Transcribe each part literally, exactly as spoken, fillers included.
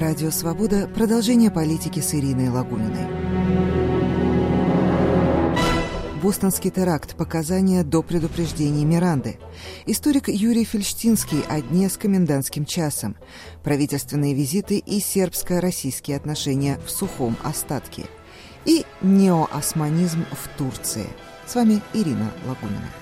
Радио «Свобода» — продолжение политики с Ириной Лагуниной. Бостонский теракт. Показания до предупреждений Миранды. Историк Юрий Фельштинский о дне с комендантским часом. Правительственные визиты и сербско-российские отношения в сухом остатке. И неоосманизм в Турции. С вами Ирина Лагунина.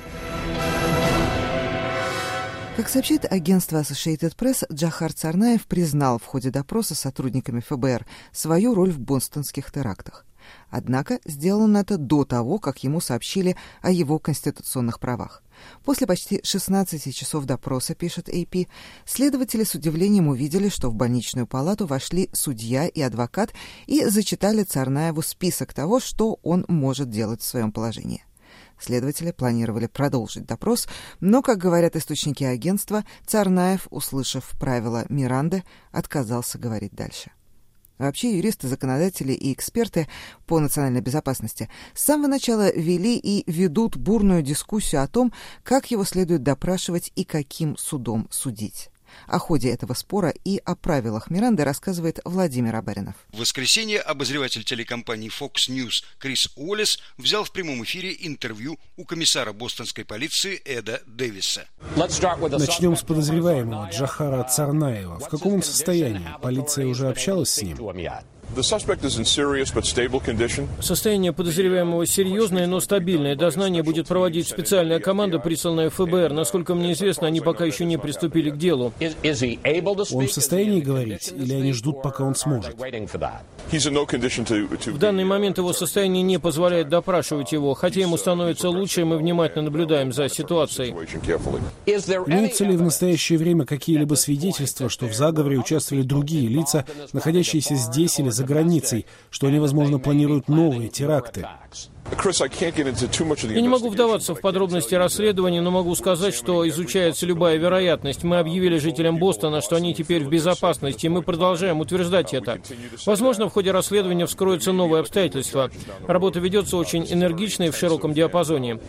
Как сообщает агентство Associated Press, Джохар Царнаев признал в ходе допроса с сотрудниками эф бэ эр свою роль в бостонских терактах. Однако сделал он это до того, как ему сообщили о его конституционных правах. После почти шестнадцати часов допроса, пишет эй пи, следователи с удивлением увидели, что в больничную палату вошли судья и адвокат и зачитали Царнаеву список того, что он может делать в своем положении. Следователи планировали продолжить допрос, но, как говорят источники агентства, Царнаев, услышав правила Миранды, отказался говорить дальше. Вообще, юристы, законодатели и эксперты по национальной безопасности с самого начала вели и ведут бурную дискуссию о том, как его следует допрашивать и каким судом судить. О ходе этого спора и о правилах Миранды рассказывает Владимир Абаринов. В воскресенье обозреватель телекомпании Fox News Крис Уоллес взял в прямом эфире интервью у комиссара бостонской полиции Эда Дэвиса. Начнем с подозреваемого Джохара Царнаева. В каком он состоянии? Полиция уже общалась с ним? Состояние подозреваемого серьезное, но стабильное. Дознание будет проводить специальная команда, присланная эф бэ эр. Насколько мне известно, они пока еще не приступили к делу. Он в состоянии говорить, или они ждут, пока он сможет? В данный момент его состояние не позволяет допрашивать его. Хотя ему становится лучше, и мы внимательно наблюдаем за ситуацией. Имеются ли в настоящее время какие-либо свидетельства, что в заговоре участвовали другие лица, находящиеся здесь или за границей, что они, возможно, планируют новые теракты? Я не могу вдаваться в подробности расследования, но могу сказать, что изучается любая вероятность. Мы объявили жителям Бостона, что они теперь в безопасности, и мы продолжаем утверждать это. Возможно, в ходе расследования вскроются новые обстоятельства. Работа ведется очень энергично и в широком диапазоне.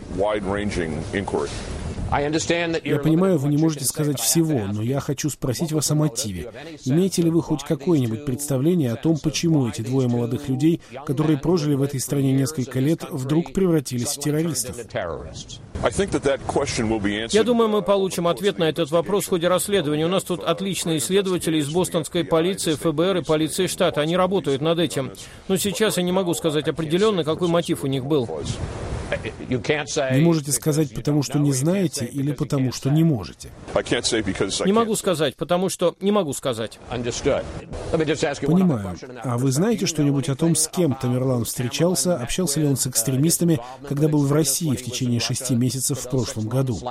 Я понимаю, вы не можете сказать всего, но я хочу спросить вас о мотиве. Имеете ли вы хоть какое-нибудь представление о том, почему эти двое молодых людей, которые прожили в этой стране несколько лет, вдруг превратились в террористов? Я думаю, мы получим ответ на этот вопрос в ходе расследования. У нас тут отличные исследователи из бостонской полиции, эф бэ эр и полиции штата. Они работают над этим. Но сейчас я не могу сказать определенно, какой мотив у них был. Не можете сказать, потому что не знаете, или потому что не можете? Не могу сказать, потому что не могу сказать. Понимаю. А вы знаете что-нибудь о том, с кем Тамерлан встречался? Общался ли он с экстремистами, когда был в России в течение шести месяцев в прошлом году?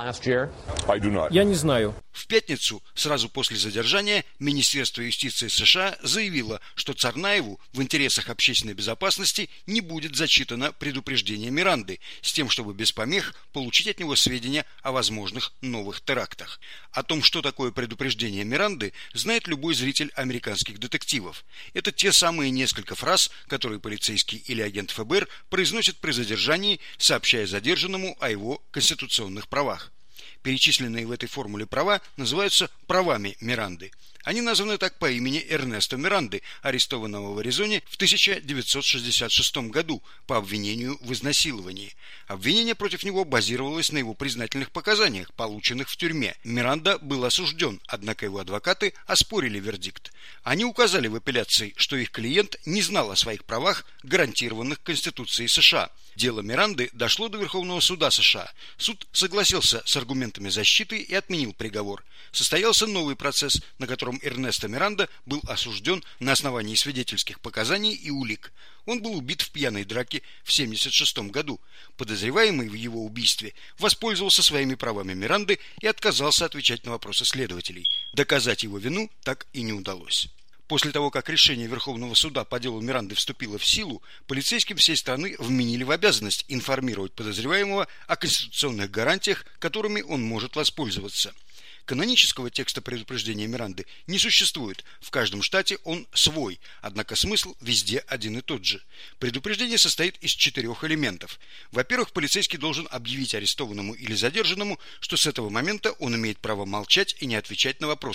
Я не знаю. В пятницу, сразу после задержания, Министерство юстиции США заявило, что Царнаеву в интересах общественной безопасности не будет зачитано предупреждение Миранды, с тем, чтобы без помех получить от него сведения о возможных новых терактах. О том, что такое предупреждение Миранды, знает любой зритель американских детективов. Это те самые несколько фраз, которые полицейский или агент эф бэ эр произносит при задержании, сообщая задержанному о его конституционных правах. Перечисленные в этой формуле права называются правами Миранды. Они названы так по имени Эрнесто Миранды, арестованного в Аризоне в тысяча девятьсот шестьдесят шестом году по обвинению в изнасиловании. Обвинение против него базировалось на его признательных показаниях, полученных в тюрьме. Миранда был осужден, однако его адвокаты оспорили вердикт. Они указали в апелляции, что их клиент не знал о своих правах, гарантированных Конституцией США. Дело Миранды дошло до Верховного суда США. Суд согласился с аргументами защиты и отменил приговор. Состоялся новый процесс, на котором Эрнесто Миранда был осужден на основании свидетельских показаний и улик. Он был убит в пьяной драке в семьдесят шестом году. Подозреваемый в его убийстве воспользовался своими правами Миранды и отказался отвечать на вопросы следователей. Доказать его вину так и не удалось. После того, как решение Верховного суда по делу Миранды вступило в силу, полицейским всей страны вменили в обязанность информировать подозреваемого о конституционных гарантиях, которыми он может воспользоваться. Канонического текста предупреждения Миранды не существует, в каждом штате он свой, однако смысл везде один и тот же. Предупреждение состоит из четырех элементов. Во-первых, полицейский должен объявить арестованному или задержанному, что с этого момента он имеет право молчать и не отвечать на вопросы.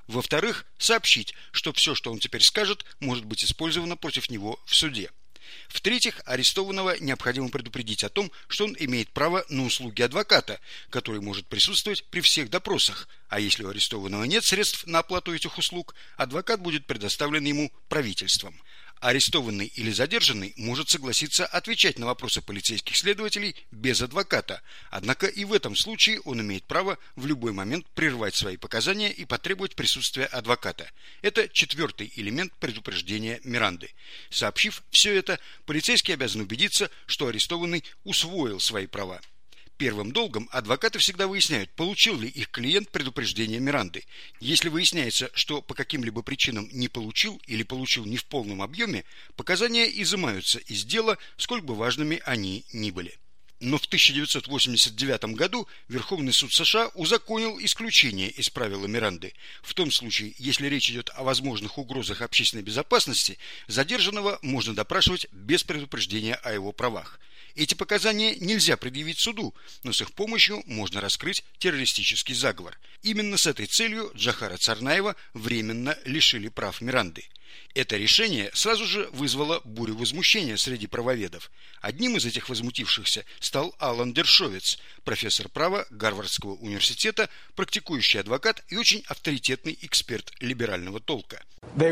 Во-вторых, сообщить, что все, что он теперь скажет, может быть использовано против него в суде. В-третьих, арестованного необходимо предупредить о том, что он имеет право на услуги адвоката, который может присутствовать при всех допросах, а если у арестованного нет средств на оплату этих услуг, адвокат будет предоставлен ему правительством. Арестованный или задержанный может согласиться отвечать на вопросы полицейских следователей без адвоката, однако и в этом случае он имеет право в любой момент прервать свои показания и потребовать присутствия адвоката. Это четвертый элемент предупреждения Миранды. Сообщив все это, полицейский обязан убедиться, что арестованный усвоил свои права. Первым долгом адвокаты всегда выясняют, получил ли их клиент предупреждение Миранды. Если выясняется, что по каким-либо причинам не получил или получил не в полном объеме, показания изымаются из дела, сколь бы важными они ни были. Но в тысяча девятьсот восемьдесят девятом году Верховный суд США узаконил исключение из правила Миранды. В том случае, если речь идет о возможных угрозах общественной безопасности, задержанного можно допрашивать без предупреждения о его правах. Эти показания нельзя предъявить суду, но с их помощью можно раскрыть террористический заговор. Именно с этой целью Джохара Царнаева временно лишили прав Миранды. Это решение сразу же вызвало бурю возмущения среди правоведов. Одним из этих возмутившихся стал Алан Дершовиц, профессор права Гарвардского университета, практикующий адвокат и очень авторитетный эксперт либерального толка.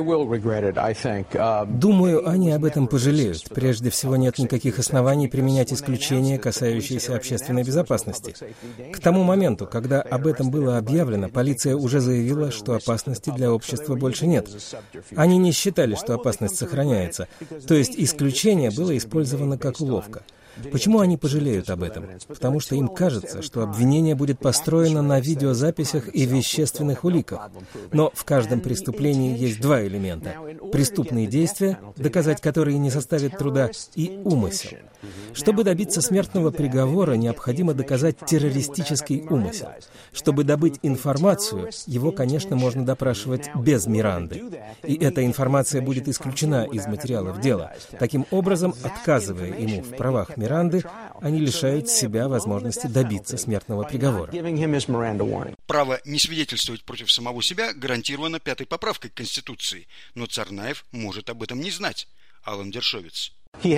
Думаю, они об этом пожалеют. Прежде всего, нет никаких оснований применять исключения, касающиеся общественной безопасности. К тому моменту, когда об этом было объявлено, полиция уже заявила, что опасности для общества больше нет. Они не считали, что опасность сохраняется. То есть исключение было использовано как уловка. Почему они пожалеют об этом? Потому что им кажется, что обвинение будет построено на видеозаписях и вещественных уликах. Но в каждом преступлении есть два элемента. Преступные действия, доказать которые не составит труда, и умысел. Чтобы добиться смертного приговора, необходимо доказать террористический умысел. Чтобы добыть информацию, его, конечно, можно допрашивать без Миранды. И эта информация будет исключена из материалов дела. Таким образом, отказывая ему в правах Миранды, они лишают себя возможности добиться смертного приговора. Право не свидетельствовать против самого себя гарантировано пятой поправкой к Конституции, но Царнаев может об этом не знать. Алан Дершовиц. Он и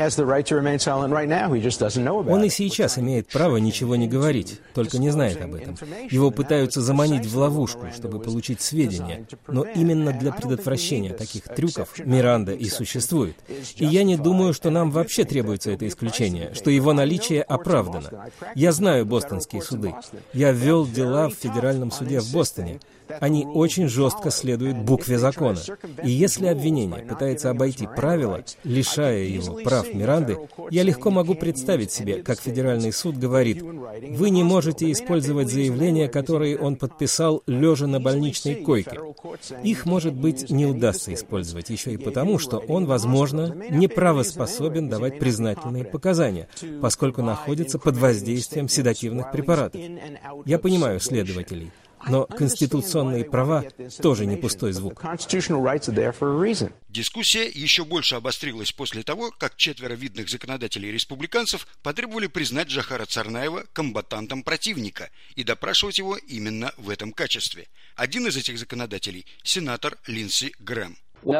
сейчас имеет право ничего не говорить, только не знает об этом. Его пытаются заманить в ловушку, чтобы получить сведения. Но именно для предотвращения таких трюков Миранда и существует. И я не думаю, что нам вообще требуется это исключение, что его наличие оправдано. Я знаю бостонские суды. Я вел дела в федеральном суде в Бостоне. Они очень жестко следуют букве закона. И если обвинение пытается обойти правила, лишая его прав Миранды, я легко могу представить себе, как федеральный суд говорит: вы не можете использовать заявления, которые он подписал, лежа на больничной койке. Их, может быть, не удастся использовать еще и потому, что он, возможно, не правоспособен давать признательные показания, поскольку находится под воздействием седативных препаратов. Я понимаю следователей. Но конституционные права тоже не пустой звук. Дискуссия еще больше обострилась после того, как четверо видных законодателей-республиканцев потребовали признать Джохара Царнаева комбатантом противника и допрашивать его именно в этом качестве. Один из этих законодателей – сенатор Линдси Грэм.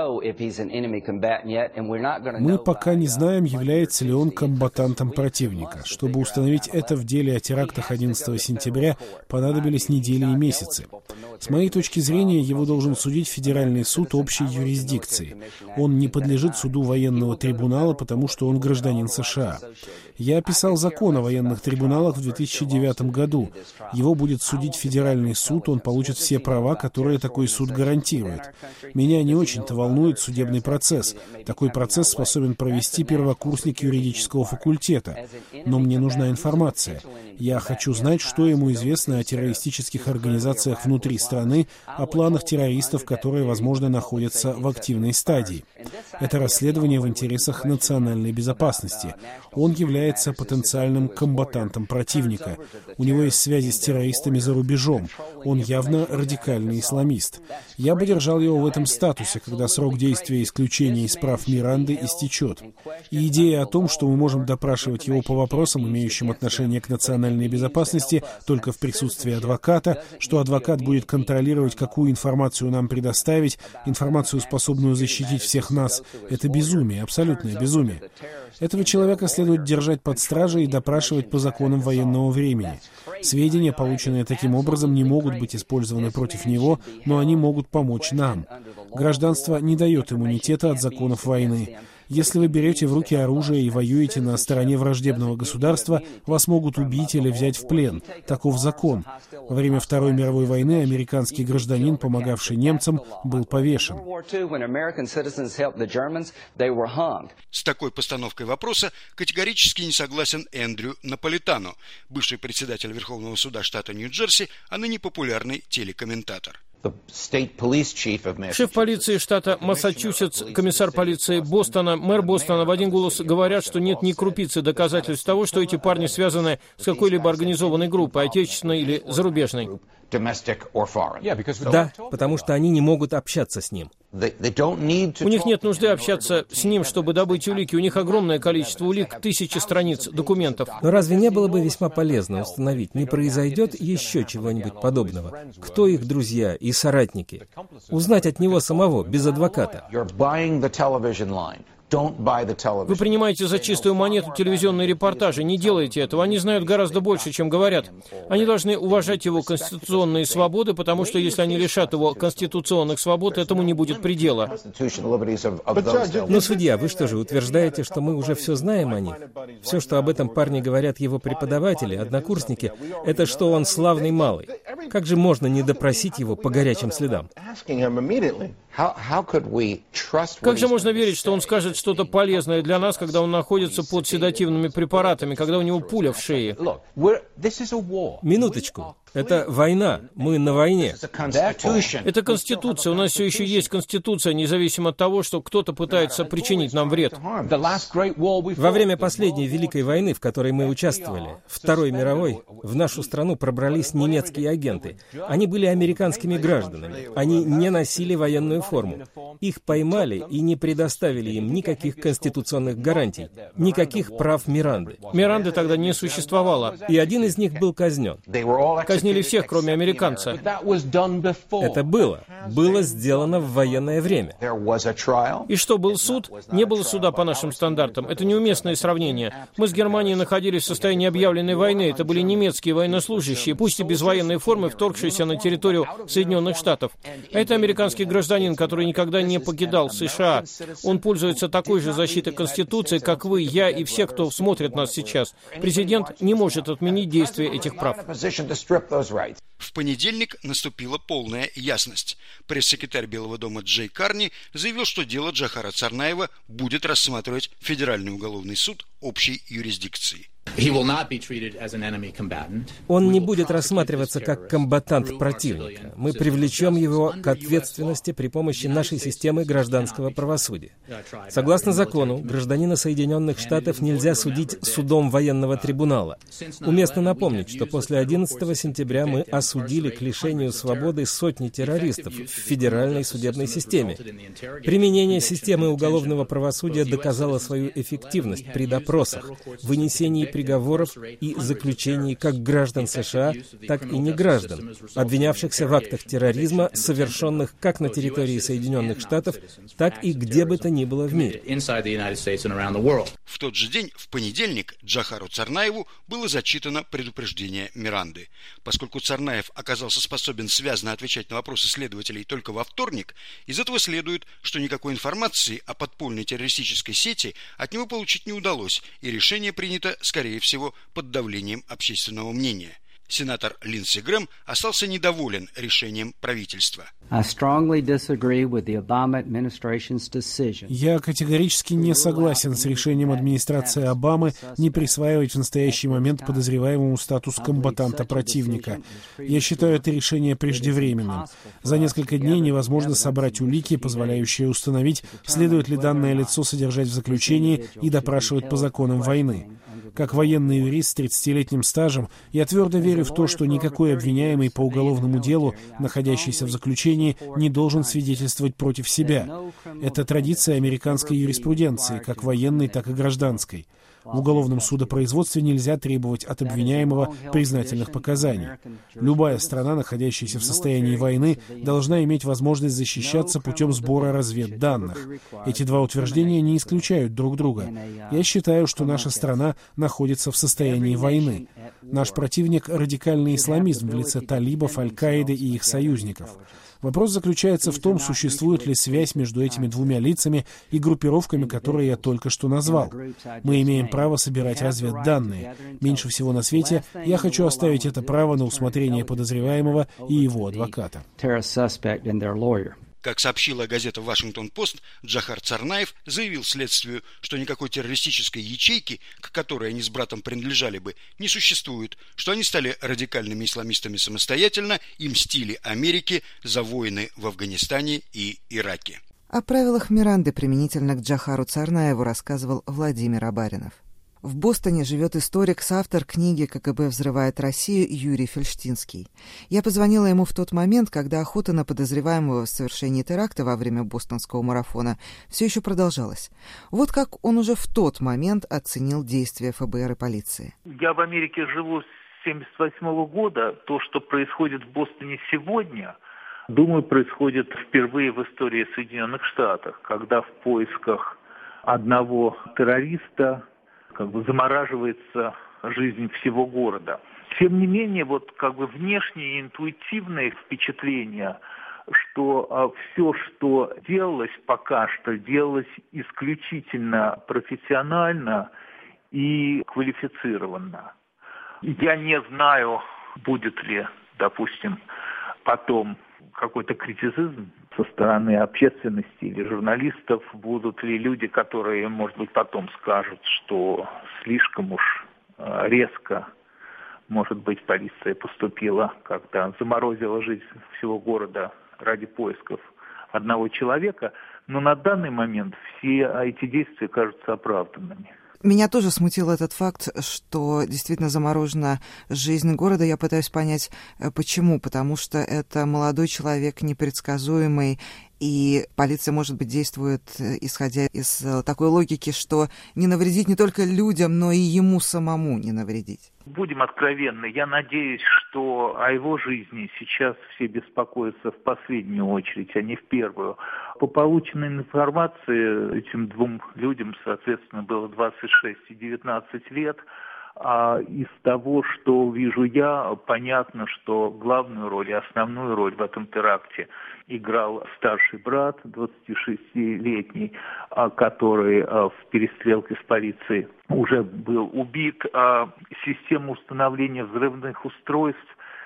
Мы пока не знаем, является ли он комбатантом противника. Чтобы установить это в деле о терактах одиннадцатого сентября, понадобились недели и месяцы. С моей точки зрения, его должен судить Федеральный суд общей юрисдикции. Он не подлежит суду военного трибунала, потому что он гражданин США. Я описал закон о военных трибуналах в две тысячи девятом году. Его будет судить Федеральный суд, он получит все права, которые такой суд гарантирует. Меня не очень-то волнует судебный процесс. Такой процесс способен провести первокурсник юридического факультета. Но мне нужна информация. Я хочу знать, что ему известно о террористических организациях внутри страны, о планах террористов, которые, возможно, находятся в активной стадии. Это расследование в интересах национальной безопасности. Он является потенциальным комбатантом противника. У него есть связи с террористами за рубежом. Он явно радикальный исламист. Я бы держал его в этом статусе, когда срок действия исключения из прав Миранды истечет. И идея о том, что мы можем допрашивать его по вопросам, имеющим отношение к национальной безопасности, только в присутствии адвоката, что адвокат будет контролировать контролировать, какую информацию нам предоставить, информацию, способную защитить всех нас. Это безумие, абсолютное безумие. Этого человека следует держать под стражей и допрашивать по законам военного времени. Сведения, полученные таким образом, не могут быть использованы против него, но они могут помочь нам. Гражданство не дает иммунитета от законов войны. Если вы берете в руки оружие и воюете на стороне враждебного государства, вас могут убить или взять в плен. Таков закон. Во время Второй мировой войны американский гражданин, помогавший немцам, был повешен. С такой постановкой вопроса категорически не согласен Эндрю Наполитано, бывший председатель Верховного суда штата Нью-Джерси, а ныне популярный телекомментатор. Шеф полиции штата Массачусетс, комиссар полиции Бостона, мэр Бостона в один голос говорят, что нет ни крупицы доказательств того, что эти парни связаны с какой-либо организованной группой, отечественной или зарубежной. Да, потому что они не могут общаться с ним. У них нет нужды общаться с ним, чтобы добыть улики. У них огромное количество улик, тысячи страниц документов. Но разве не было бы весьма полезно установить, не произойдет еще чего-нибудь подобного? Кто их друзья и соратники? Узнать от него самого, без адвоката. Вы принимаете за чистую монету телевизионные репортажи. Не делайте этого. Они знают гораздо больше, чем говорят. Они должны уважать его конституционные свободы, потому что если они лишат его конституционных свобод, этому не будет предела. Но, судья, вы что же, утверждаете, что мы уже все знаем о них? Все, что об этом парне говорят его преподаватели, однокурсники, это что он славный малый. Как же можно не допросить его по горячим следам? Как же можно верить, что он скажет что-то полезное для нас, когда он находится под седативными препаратами, когда у него пуля в шее? Минуточку. Это война. Мы на войне. Это Конституция. У нас все еще есть Конституция, независимо от того, что кто-то пытается причинить нам вред. Во время последней Великой войны, в которой мы участвовали, Второй мировой, в нашу страну пробрались немецкие агенты. Они были американскими гражданами. Они не носили военную форму. Их поймали и не предоставили им никаких конституционных гарантий, никаких прав Миранды. Миранды тогда не существовало. И один из них был казнен. Казнили всех, кроме американца. Это было. Было сделано в военное время. И что, был суд? Не было суда по нашим стандартам. Это неуместное сравнение. Мы с Германией находились в состоянии объявленной войны. Это были немецкие военнослужащие, пусть и без военной формы, вторгшиеся на территорию Соединенных Штатов. А это американский гражданин, который никогда не покидал США. Он пользуется такой же защитой Конституции, как вы, я и все, кто смотрит нас сейчас. Президент не может отменить действие этих прав. В понедельник наступила полная ясность. Пресс-секретарь Белого дома Джей Карни заявил, что дело Джохара Царнаева будет рассматривать Федеральный уголовный суд общей юрисдикции. Он не будет рассматриваться как комбатант противника. Мы привлечем его к ответственности при помощи нашей системы гражданского правосудия. Согласно закону, гражданина Соединенных Штатов нельзя судить судом военного трибунала. Уместно напомнить, что после одиннадцатого сентября мы осудили к лишению свободы сотни террористов в федеральной судебной системе. Применение системы уголовного правосудия доказало свою эффективность при допросах, вынесении приговоров и заключений как граждан США, так и неграждан, обвинявшихся в актах терроризма, совершенных как на территории Соединенных Штатов, так и где бы то ни было в мире. В тот же день, в понедельник, Джохару Царнаеву было зачитано предупреждение Миранды. Поскольку Царнаев оказался способен связно отвечать на вопросы следователей только во вторник, из этого следует, что никакой информации о подпольной террористической сети от него получить не удалось, и решение принято, скорее всего, под давлением общественного мнения. Сенатор Линдси Грэм остался недоволен решением правительства. Я категорически не согласен с решением администрации Обамы не присваивать в настоящий момент подозреваемому статус комбатанта противника. Я считаю это решение преждевременным. За несколько дней невозможно собрать улики, позволяющие установить, следует ли данное лицо содержать в заключении и допрашивать по законам войны. Как военный юрист с тридцатилетним стажем, я твердо верю в то, что никакой обвиняемый по уголовному делу, находящийся в заключении, не должен свидетельствовать против себя. Это традиция американской юриспруденции, как военной, так и гражданской. В уголовном судопроизводстве нельзя требовать от обвиняемого признательных показаний. Любая страна, находящаяся в состоянии войны, должна иметь возможность защищаться путем сбора разведданных. Эти два утверждения не исключают друг друга. Я считаю, что наша страна находится в состоянии войны. Наш противник — радикальный исламизм в лице талибов, Аль-Каиды и их союзников. Вопрос заключается в том, существует ли связь между этими двумя лицами и группировками, которые я только что назвал. Мы имеем право собирать разведданные. Меньше всего на свете я хочу оставить это право на усмотрение подозреваемого и его адвоката. Как сообщила газета «Вашингтон-Пост», Джохар Царнаев заявил следствию, что никакой террористической ячейки, к которой они с братом принадлежали бы, не существует, что они стали радикальными исламистами самостоятельно и мстили Америке за войны в Афганистане и Ираке. О правилах Миранды применительно к Джохару Царнаеву рассказывал Владимир Абаринов. В Бостоне живет историк, соавтор книги «КГБ взрывает Россию» Юрий Фельштинский. Я позвонила ему в тот момент, когда охота на подозреваемого в совершении теракта во время бостонского марафона все еще продолжалась. Вот как он уже в тот момент оценил действия ФБР и полиции. Я в Америке живу с семьдесят восьмого года. То, что происходит в Бостоне сегодня, думаю, происходит впервые в истории Соединенных Штатов, когда в поисках одного террориста как бы замораживается жизнь всего города. Тем не менее, вот как бы внешние интуитивные впечатления, что а, все, что делалось пока что, делалось исключительно профессионально и квалифицированно. Я не знаю, будет ли, допустим, потом какой-то критицизм со стороны общественности или журналистов, будут ли люди, которые, может быть, потом скажут, что слишком уж резко, может быть, полиция поступила, когда заморозила жизнь всего города ради поисков одного человека. Но на данный момент все эти действия кажутся оправданными. Меня тоже смутил этот факт, что действительно заморожена жизнь города. Я пытаюсь понять, почему. Потому что это молодой человек, непредсказуемый, и полиция, может быть, действует, исходя из такой логики, что не навредить не только людям, но и ему самому не навредить. Будем откровенны, я надеюсь, что о его жизни сейчас все беспокоятся в последнюю очередь, а не в первую. По полученной информации, этим двум людям, соответственно, было двадцать шесть и девятнадцать лет. А из того, что вижу я, понятно, что главную роль и основную роль в этом теракте играл старший брат, двадцатишестилетний, который в перестрелке с полицией уже был убит. Система установления взрывных устройств,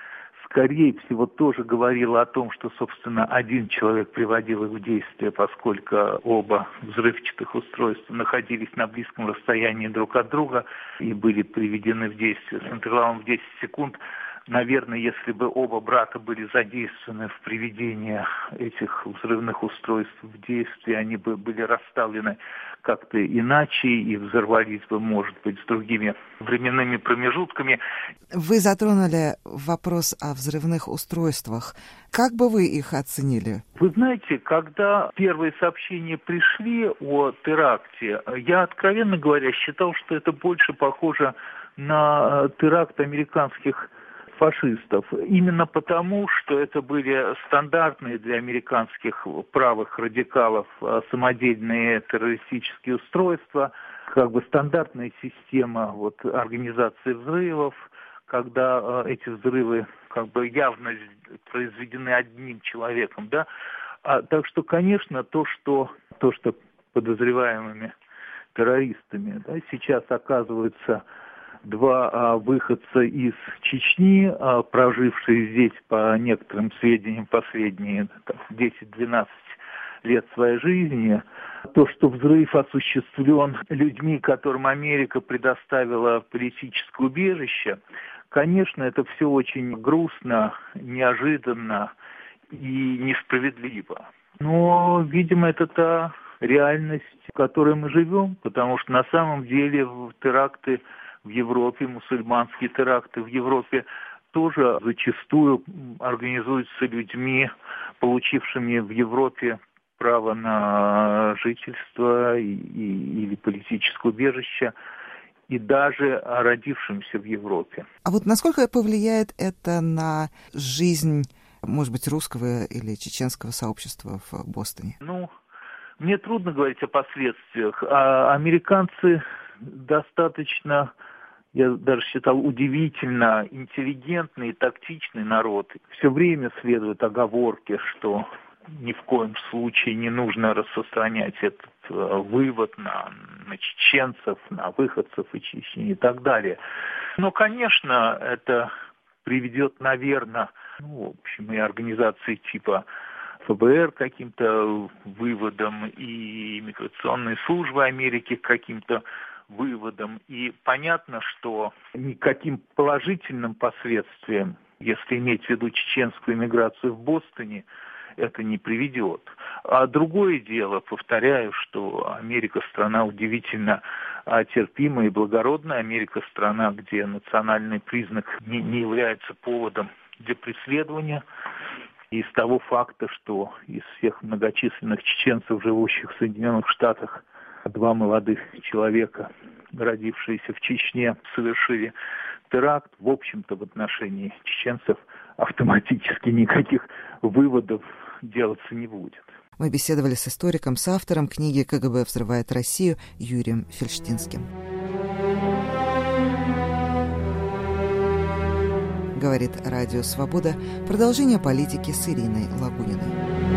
скорее всего, тоже говорила о том, что, собственно, один человек приводил их в действие, поскольку оба взрывчатых устройства находились на близком расстоянии друг от друга и были приведены в действие с интервалом в десять секунд. Наверное, если бы оба брата были задействованы в приведении этих взрывных устройств в действие, они бы были расставлены как-то иначе и взорвались бы, может быть, с другими временными промежутками. Вы затронули вопрос о взрывных устройствах. Как бы вы их оценили? Вы знаете, когда первые сообщения пришли о теракте, я, откровенно говоря, считал, что это больше похоже на теракт американских фашистов. Именно потому, что это были стандартные для американских правых радикалов самодельные террористические устройства, как бы стандартная система вот, организации взрывов, когда э, эти взрывы как бы явно произведены одним человеком, да. А, так что, конечно, то, что то, что подозреваемыми террористами, да, сейчас оказываются два а, выходца из Чечни, а, прожившие здесь, по некоторым сведениям, последние десять-двенадцать лет своей жизни. То, что взрыв осуществлен людьми, которым Америка предоставила политическое убежище, конечно, это все очень грустно, неожиданно и несправедливо. Но, видимо, это та реальность, в которой мы живем, потому что на самом деле теракты в Европе, мусульманские теракты в Европе тоже зачастую организуются людьми, получившими в Европе право на жительство и, и, или политическое убежище. и даже родившимся в Европе. А вот насколько повлияет это на жизнь, может быть, русского или чеченского сообщества в Бостоне? Ну, мне трудно говорить о последствиях. А американцы достаточно, я даже считал, удивительно интеллигентный и тактичный народ. Все время следует оговорке, что ни в коем случае не нужно распространять этот э, вывод на, на чеченцев, на выходцев из Чечни и так далее. Но, конечно, это приведет, наверное, ну, в общем, и организации типа ФБР к каким-то выводам, и миграционные службы Америки к каким-то выводам. И понятно, что никаким положительным последствиям, если иметь в виду чеченскую эмиграцию в Бостоне, это не приведет. А другое дело, повторяю, что Америка страна удивительно терпимая и благородная. Америка страна, где национальный признак не, не является поводом для преследования. Из того факта, что из всех многочисленных чеченцев, живущих в Соединенных Штатах, два молодых человека, родившиеся в Чечне, совершили теракт, в общем-то, в отношении чеченцев автоматически никаких выводов делаться не будет. Мы беседовали с историком, с автором книги «КГБ взрывает Россию» Юрием Фельштинским. Говорит Радио Свобода. Продолжение политики с Ириной Лагуниной.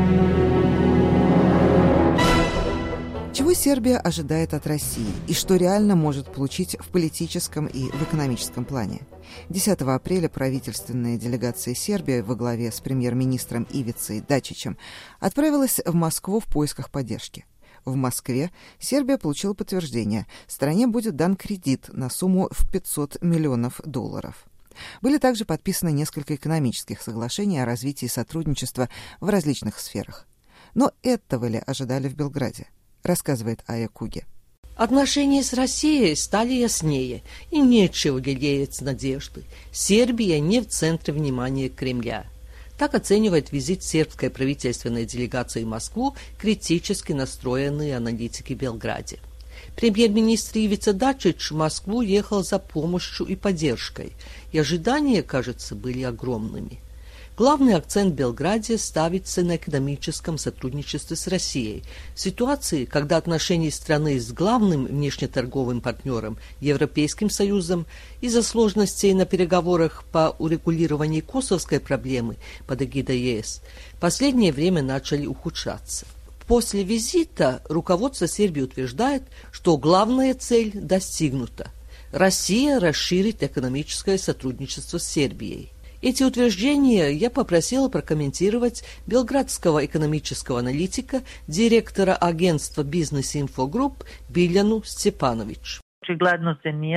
Чего Сербия ожидает от России и что реально может получить в политическом и в экономическом плане? десятого апреля правительственная делегация Сербии во главе с премьер-министром Ивицей Дачичем отправилась в Москву в поисках поддержки. В Москве Сербия получила подтверждение. Стране будет дан кредит на сумму в пятьсот миллионов долларов. Были также подписаны несколько экономических соглашений о развитии сотрудничества в различных сферах. Но этого ли ожидали в Белграде? Рассказывает Ая Куги. Отношения с Россией стали яснее, и нечего лелеять надежды. Сербия не в центре внимания Кремля. Так оценивает визит сербской правительственной делегации в Москву критически настроенные аналитики в Белграде. Премьер-министр Ивица Дачич в Москву ехал за помощью и поддержкой, и ожидания, кажется, были огромными. Главный акцент в Белграде ставится на экономическом сотрудничестве с Россией. В ситуации, когда отношения страны с главным внешнеторговым партнером Европейским Союзом из-за сложностей на переговорах по урегулированию косовской проблемы под эгидой ЕС в последнее время начали ухудшаться. После визита руководство Сербии утверждает, что главная цель достигнута. Россия расширит экономическое сотрудничество с Сербией. Эти утверждения я попросила прокомментировать белградского экономического аналитика, директора агентства «Бизнес-инфогрупп» Билjaну Степанович. Очевидно,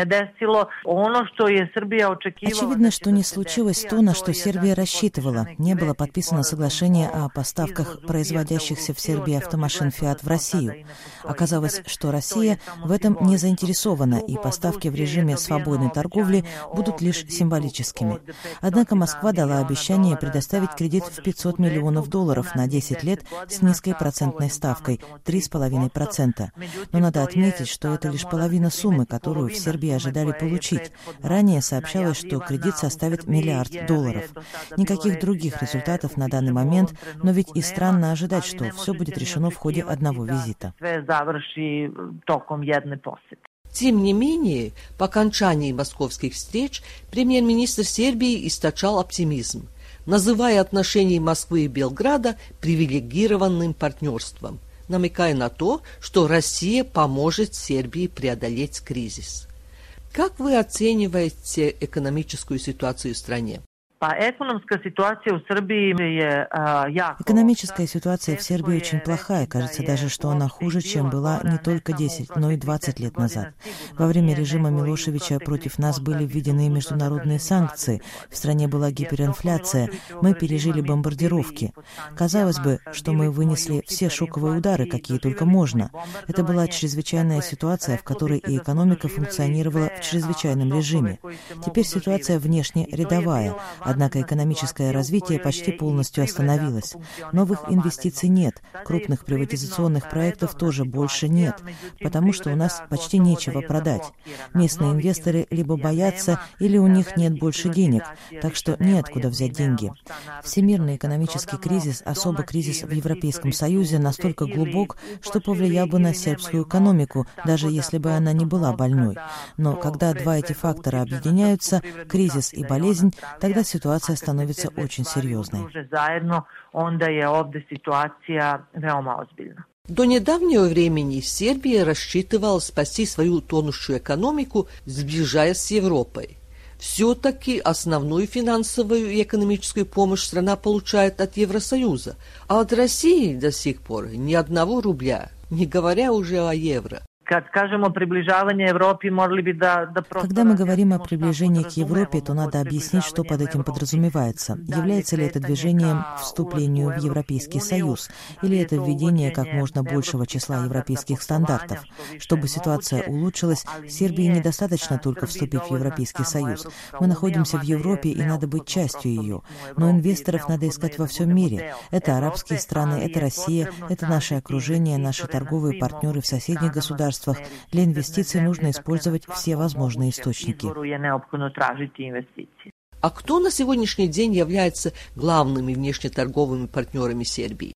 что не случилось то, на что Сербия рассчитывала. Не было подписано соглашение о поставках производящихся в Сербии автомашин «Фиат» в Россию. Оказалось, что Россия в этом не заинтересована, и поставки в режиме свободной торговли будут лишь символическими. Однако Москва дала обещание предоставить кредит в пятьсот миллионов долларов на десять лет с низкой процентной ставкой – три целых пять десятых процента. Но надо отметить, что это лишь половина суммы, которую в Сербии ожидали получить. Ранее сообщалось, что кредит составит миллиард долларов. Никаких других результатов на данный момент, но ведь и странно ожидать, что все будет решено в ходе одного визита. Тем не менее, по окончании московских встреч премьер-министр Сербии источал оптимизм, называя отношения Москвы и Белграда привилегированным партнерством, намекая на то, что Россия поможет Сербии преодолеть кризис. Как вы оцениваете экономическую ситуацию в стране? Экономическая ситуация в Сербии очень плохая. Кажется даже, что она хуже, чем была не только десять, но и двадцать лет назад. Во время режима Милошевича против нас были введены международные санкции. В стране была гиперинфляция. Мы пережили бомбардировки. Казалось бы, что мы вынесли все шоковые удары, какие только можно. Это была чрезвычайная ситуация, в которой и экономика функционировала в чрезвычайном режиме. Теперь ситуация внешне рядовая. Однако экономическое развитие почти полностью остановилось. Новых инвестиций нет, крупных приватизационных проектов тоже больше нет, потому что у нас почти нечего продать. Местные инвесторы либо боятся, или у них нет больше денег, так что неоткуда взять деньги. Всемирный экономический кризис, особо кризис в Европейском Союзе, настолько глубок, что повлиял бы на сербскую экономику, даже если бы она не была больной. Но когда два эти фактора объединяются, кризис и болезнь, тогда ситуация становится очень серьезной. До недавнего времени Сербия рассчитывала спасти свою тонущую экономику, сближаясь с Европой. Все-таки основную финансовую и экономическую помощь страна получает от Евросоюза, а от России до сих пор ни одного рубля, не говоря уже о евро. Когда мы говорим о приближении к Европе, то надо объяснить, что под этим подразумевается. Является ли это движением к вступлению в Европейский Союз, или это введение как можно большего числа европейских стандартов. Чтобы ситуация улучшилась, Сербии недостаточно только вступить в Европейский Союз. Мы находимся в Европе, и надо быть частью ее. Но инвесторов надо искать во всем мире. Это арабские страны, это Россия, это наше окружение, наши торговые партнеры в соседних государствах. Для инвестиций нужно использовать все возможные источники. А кто на сегодняшний день является главными внешнеторговыми партнерами Сербии?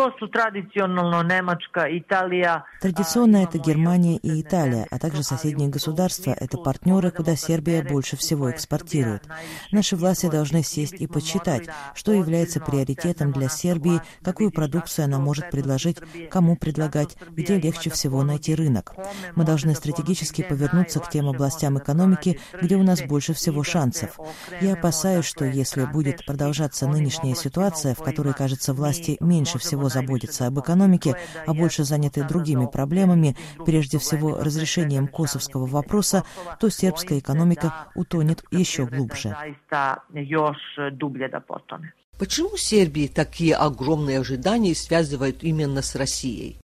Традиционно это Германия и Италия, а также соседние государства. Это партнеры, куда Сербия больше всего экспортирует. Наши власти должны сесть и подсчитать, что является приоритетом для Сербии, какую продукцию она может предложить, кому предлагать, где легче всего найти рынок. Мы должны стратегически повернуться к тем областям экономики, где у нас больше всего шансов. Я опасаюсь, что если будет продолжаться нынешняя ситуация, в которой, кажется, власти меньше всего всего заботятся об экономике, а больше заняты другими проблемами, прежде всего разрешением косовского вопроса, то сербская экономика утонет еще глубже. Почему Сербии такие огромные ожидания связывают именно с Россией?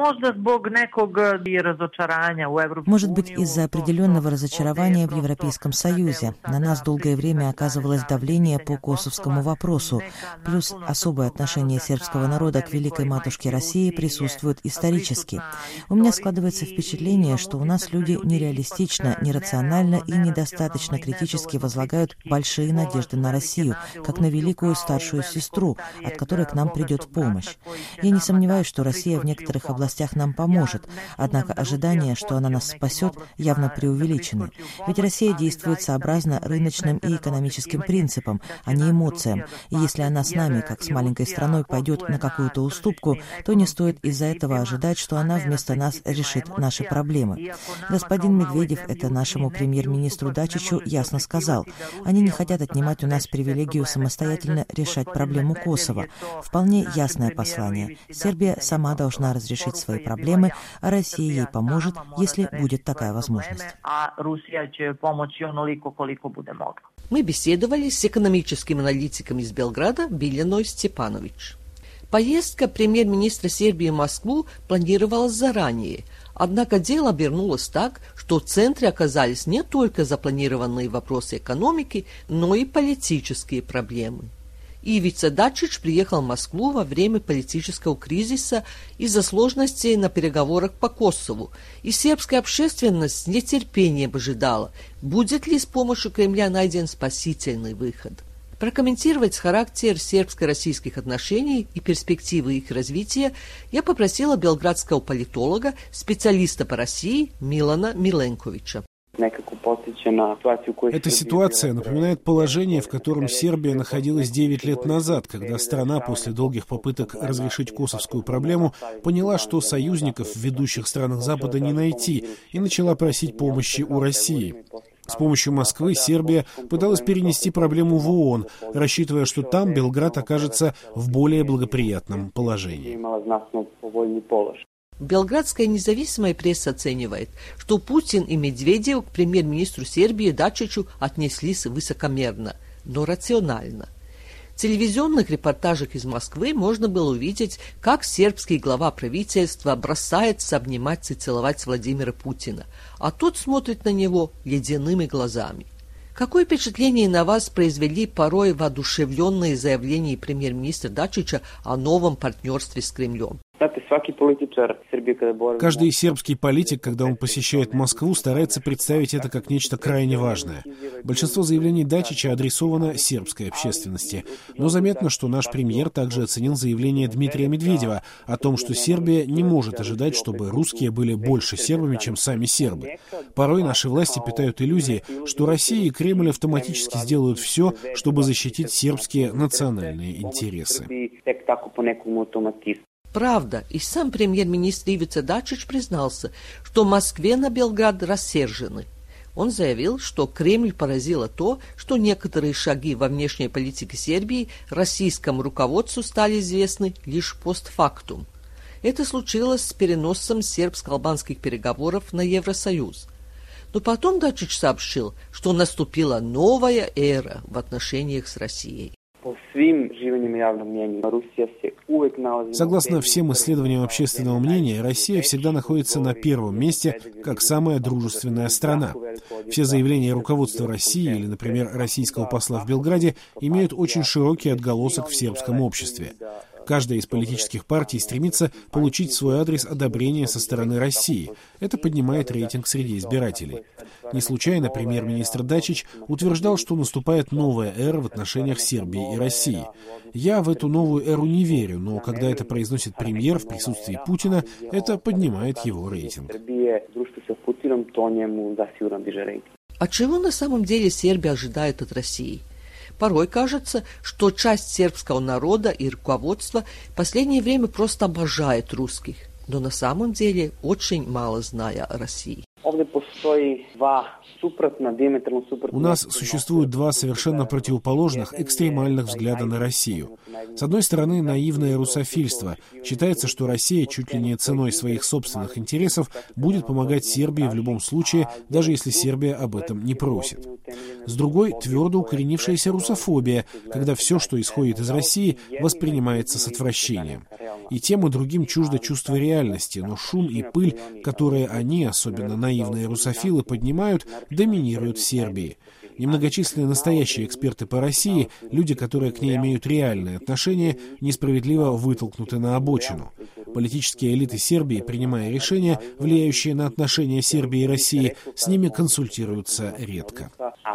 Может быть, из-за определенного разочарования в Европейском Союзе. На нас долгое время оказывалось давление по косовскому вопросу, плюс особое отношение сербского народа к великой матушке России присутствует исторически. У меня складывается впечатление, что у нас люди нереалистично, нерационально и недостаточно критически возлагают большие надежды на Россию, как на великую старшую сестру, от которой к нам придет помощь. Я не сомневаюсь, что Россия в некоторых областях нам поможет, однако ожидания, что она нас спасет, явно преувеличены. Ведь Россия действует сообразно рыночным и экономическим принципам, а не эмоциям, и если она с нами, как с маленькой страной, пойдет на какую-то уступку, то не стоит из-за этого ожидать, что она вместо нас решит наши проблемы. Господин Медведев это нашему премьер-министру Дачичу ясно сказал. Они не хотят отнимать у нас привилегию самостоятельно решать проблему Косово. Вполне ясное послание. Сербия сама должна разрешить свои проблемы, а Россия ей поможет, если будет такая возможность. Мы беседовали с экономическим аналитиком из Белграда Билjaной Степанович. Поездка премьер-министра Сербии в Москву планировалась заранее, однако дело обернулось так, что в центре оказались не только запланированные вопросы экономики, но и политические проблемы. Ивица Дачич приехал в Москву во время политического кризиса из-за сложностей на переговорах по Косову, и сербская общественность с нетерпением ожидала, будет ли с помощью Кремля найден спасительный выход. Прокомментировать характер сербско-российских отношений и перспективы их развития я попросила белградского политолога, специалиста по России Милана Миленковича. Эта ситуация напоминает положение, в котором Сербия находилась девять лет назад, когда страна после долгих попыток разрешить косовскую проблему поняла, что союзников в ведущих странах Запада не найти, и начала просить помощи у России. С помощью Москвы Сербия пыталась перенести проблему в ООН, рассчитывая, что там Белград окажется в более благоприятном положении. Белградская независимая пресса оценивает, что Путин и Медведев к премьер-министру Сербии Дачичу отнеслись высокомерно, но рационально. В телевизионных репортажах из Москвы можно было увидеть, как сербский глава правительства бросается обнимать и целовать Владимира Путина, а тот смотрит на него ледяными глазами. Какое впечатление на вас произвели порой воодушевленные заявления премьер-министра Дачича о новом партнерстве с Кремлем? Каждый сербский политик, когда он посещает Москву, старается представить это как нечто крайне важное. Большинство заявлений Дачича адресовано сербской общественности. Но заметно, что наш премьер также оценил заявление Дмитрия Медведева о том, что Сербия не может ожидать, чтобы русские были больше сербами, чем сами сербы. Порой наши власти питают иллюзии, что Россия и Кремль автоматически сделают все, чтобы защитить сербские национальные интересы. Правда, и сам премьер-министр Ивица Дачич признался, что в Москве на Белград рассержены. Он заявил, что Кремль поразило то, что некоторые шаги во внешней политике Сербии российскому руководству стали известны лишь постфактум. Это случилось с переносом сербско-албанских переговоров на Евросоюз. Но потом Дачич сообщил, что наступила новая эра в отношениях с Россией. Согласно всем исследованиям общественного мнения, Россия всегда находится на первом месте как самая дружественная страна. Все заявления руководства России или, например, российского посла в Белграде имеют очень широкий отголосок в сербском обществе. Каждая из политических партий стремится получить в свой адрес одобрение со стороны России. Это поднимает рейтинг среди избирателей. Не случайно премьер-министр Дачич утверждал, что наступает новая эра в отношениях Сербии и России. Я в эту новую эру не верю, но когда это произносит премьер в присутствии Путина, это поднимает его рейтинг. А чего на самом деле Сербия ожидает от России? Порой кажется, что часть сербского народа и руководства в последнее время просто обожает русских, но на самом деле очень мало зная о России. У нас существуют два совершенно противоположных, экстремальных взгляда на Россию. С одной стороны, наивное русофильство. Считается, что Россия чуть ли не ценой своих собственных интересов будет помогать Сербии в любом случае, даже если Сербия об этом не просит. С другой, твердо укоренившаяся русофобия, когда все, что исходит из России, воспринимается с отвращением. И тем и другим чуждо чувство реальности, но шум и пыль, которые они, особенно наивные русофилы, поднимают, доминируют в Сербии. Немногочисленные настоящие эксперты по России, люди, которые к ней имеют реальное отношение, несправедливо вытолкнуты на обочину. Политические элиты Сербии, принимая решения, влияющие на отношения Сербии и России, с ними консультируются редко.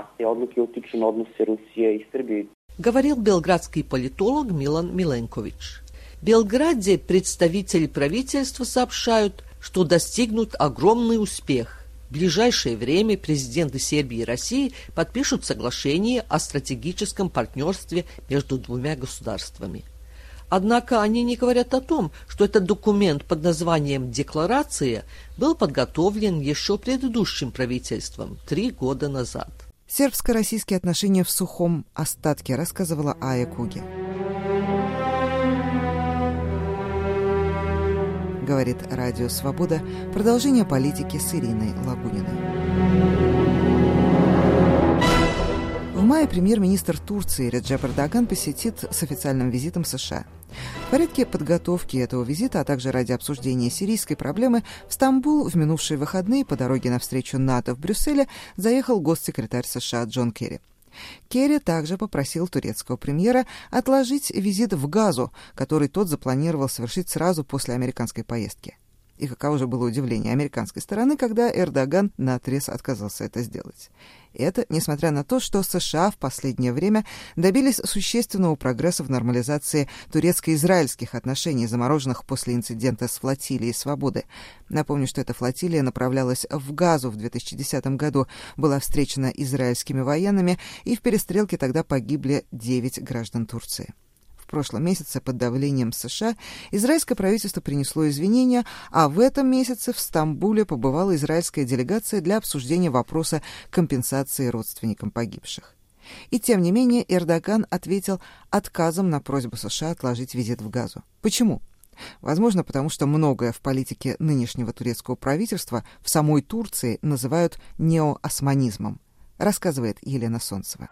Говорил белградский политолог Милан Миленкович. В Белграде представители правительства сообщают, что достигнут огромный успех. В ближайшее время президенты Сербии и России подпишут соглашение о стратегическом партнерстве между двумя государствами. Однако они не говорят о том, что этот документ под названием «Декларация» был подготовлен еще предыдущим правительством три года назад. Сербско-российские отношения в сухом остатке, рассказывала Ая Куги. Говорит Радио Свобода. Продолжение политики с Ириной Лагуниной. В мае премьер-министр Турции Реджеп Эрдоган посетит с официальным визитом США. В порядке подготовки этого визита, а также ради обсуждения сирийской проблемы, в Стамбул в минувшие выходные по дороге навстречу НАТО в Брюсселе заехал госсекретарь США Джон Керри. Керри также попросил турецкого премьера отложить визит в Газу, который тот запланировал совершить сразу после американской поездки. И каково же было удивление американской стороны, когда Эрдоган наотрез отказался это сделать. Это несмотря на то, что США в последнее время добились существенного прогресса в нормализации турецко-израильских отношений, замороженных после инцидента с флотилией «Свободы». Напомню, что эта флотилия направлялась в Газу в две тысячи десятом году, была встречена израильскими военными, и в перестрелке тогда погибли девять граждан Турции. В прошлом месяце под давлением США израильское правительство принесло извинения, а в этом месяце в Стамбуле побывала израильская делегация для обсуждения вопроса компенсации родственникам погибших. И тем не менее Эрдоган ответил отказом на просьбу США отложить визит в Газу. Почему? Возможно, потому что многое в политике нынешнего турецкого правительства в самой Турции называют неоосманизмом, рассказывает Елена Солнцева.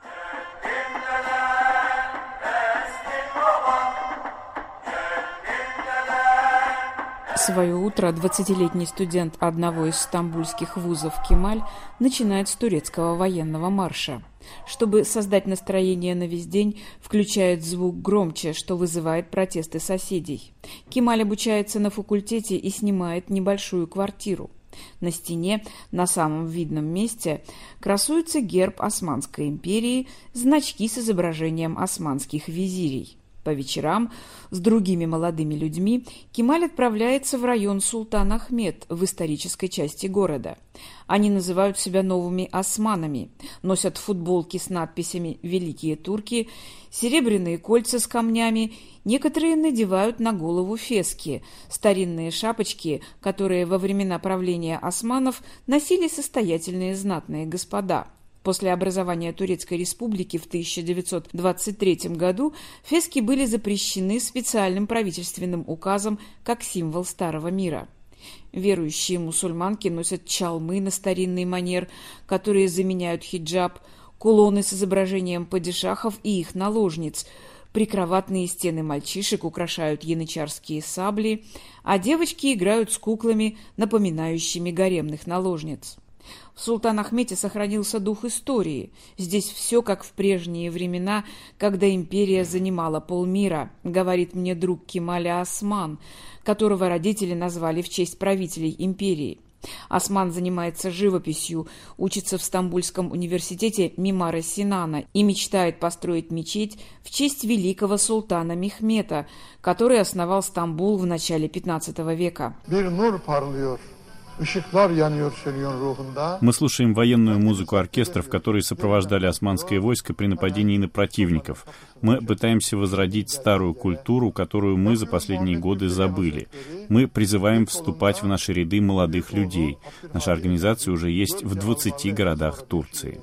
Свое утро двадцатилетний студент одного из стамбульских вузов Кемаль начинает с турецкого военного марша. Чтобы создать настроение на весь день, включает звук громче, что вызывает протесты соседей. Кемаль обучается на факультете и снимает небольшую квартиру. На стене, на самом видном месте, красуется герб Османской империи, значки с изображением османских визирей. По вечерам с другими молодыми людьми Кемаль отправляется в район Султан Ахмед в исторической части города. Они называют себя новыми османами, носят футболки с надписями «Великие турки», серебряные кольца с камнями, некоторые надевают на голову фески, старинные шапочки, которые во времена правления османов носили состоятельные знатные господа. После образования Турецкой республики в тысяча девятьсот двадцать третьем году фески были запрещены специальным правительственным указом как символ Старого мира. Верующие мусульманки носят чалмы на старинный манер, которые заменяют хиджаб, кулоны с изображением падишахов и их наложниц. Прикроватные стены мальчишек украшают янычарские сабли, а девочки играют с куклами, напоминающими гаремных наложниц. В Султан-Ахмете сохранился дух истории. Здесь все как в прежние времена, когда империя занимала полмира, говорит мне друг Кемаля Осман, которого родители назвали в честь правителей империи. Осман занимается живописью, учится в Стамбульском университете Мимара Синана и мечтает построить мечеть в честь великого султана Мехмета, который основал Стамбул в начале пятнадцатого века. Мы слушаем военную музыку оркестров, которые сопровождали османское войско при нападении на противников. Мы пытаемся возродить старую культуру, которую мы за последние годы забыли. Мы призываем вступать в наши ряды молодых людей. Наша организация уже есть в двадцати городах Турции.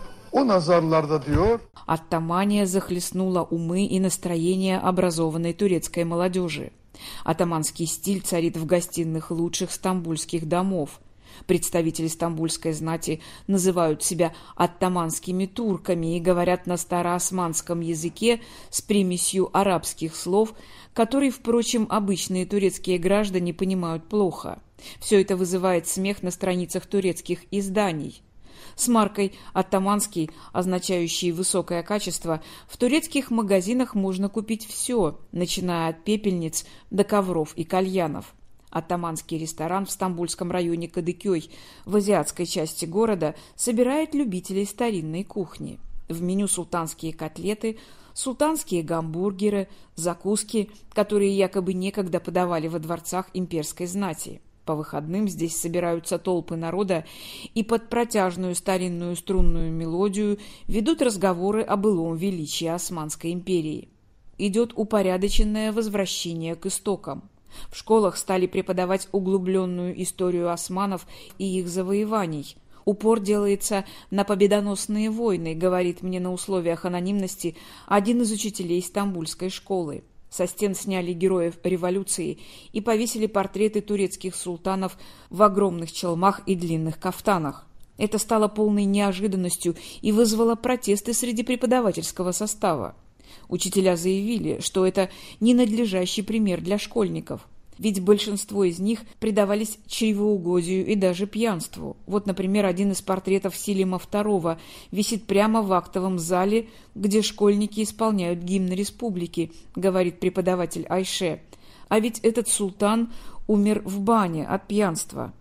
Оттамания захлестнула умы и настроение образованной турецкой молодежи. Атаманский стиль царит в гостиных лучших стамбульских домов. Представители стамбульской знати называют себя оттаманскими турками и говорят на староосманском языке с примесью арабских слов, которые, впрочем, обычные турецкие граждане понимают плохо. Все это вызывает смех на страницах турецких изданий. С маркой «Оттаманский», означающей высокое качество, в турецких магазинах можно купить все, начиная от пепельниц до ковров и кальянов. Оттаманский ресторан в стамбульском районе Кадыкёй в азиатской части города собирает любителей старинной кухни. В меню султанские котлеты, султанские гамбургеры, закуски, которые якобы некогда подавали во дворцах имперской знати. По выходным здесь собираются толпы народа и под протяжную старинную струнную мелодию ведут разговоры о былом величии Османской империи. Идет упорядоченное возвращение к истокам. В школах стали преподавать углубленную историю османов и их завоеваний. Упор делается на победоносные войны, говорит мне на условиях анонимности один из учителей стамбульской школы. Со стен сняли героев революции и повесили портреты турецких султанов в огромных челмах и длинных кафтанах. Это стало полной неожиданностью и вызвало протесты среди преподавательского состава. Учителя заявили, что это ненадлежащий пример для школьников. Ведь большинство из них предавались чревоугодию и даже пьянству. Вот, например, один из портретов Селима второго висит прямо в актовом зале, где школьники исполняют гимн республики, говорит преподаватель Айше. А ведь этот султан умер в бане от пьянства.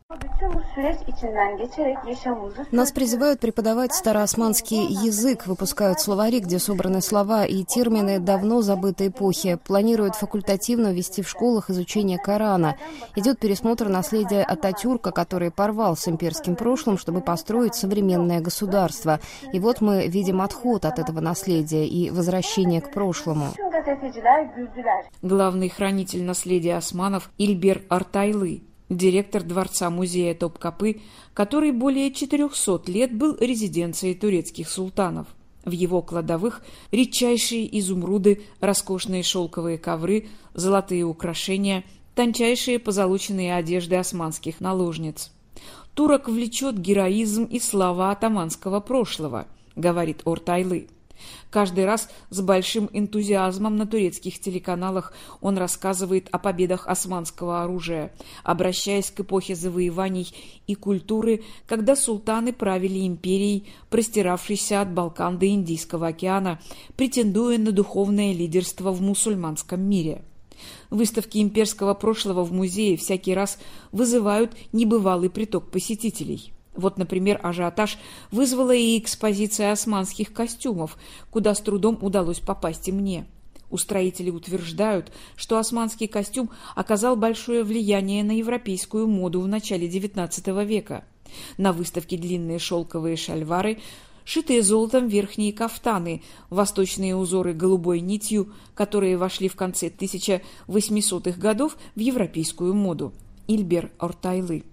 Нас призывают преподавать староосманский язык, выпускают словари, где собраны слова и термины давно забытой эпохи, планируют факультативно ввести в школах изучение Корана. Идет пересмотр наследия Ататюрка, который порвал с имперским прошлым, чтобы построить современное государство. И вот мы видим отход от этого наследия и возвращение к прошлому. Главный хранитель наследия османов Ильбер Артайлы, директор дворца-музея Топкапы, который более четырехсот лет был резиденцией турецких султанов. В его кладовых редчайшие изумруды, роскошные шелковые ковры, золотые украшения, тончайшие позолоченные одежды османских наложниц. Турок влечет героизм и слава атаманского прошлого, говорит Ортайлы. Каждый раз с большим энтузиазмом на турецких телеканалах он рассказывает о победах османского оружия, обращаясь к эпохе завоеваний и культуры, когда султаны правили империей, простиравшейся от Балкан до Индийского океана, претендуя на духовное лидерство в мусульманском мире. Выставки имперского прошлого в музее всякий раз вызывают небывалый приток посетителей. Вот, например, ажиотаж вызвала и экспозиция османских костюмов, куда с трудом удалось попасть и мне. Устроители утверждают, что османский костюм оказал большое влияние на европейскую моду в начале девятнадцатого века. На выставке длинные шелковые шальвары, шитые золотом верхние кафтаны, восточные узоры голубой нитью, которые вошли в конце тысяча восьмисотых годов в европейскую моду. İlber Ortaylı.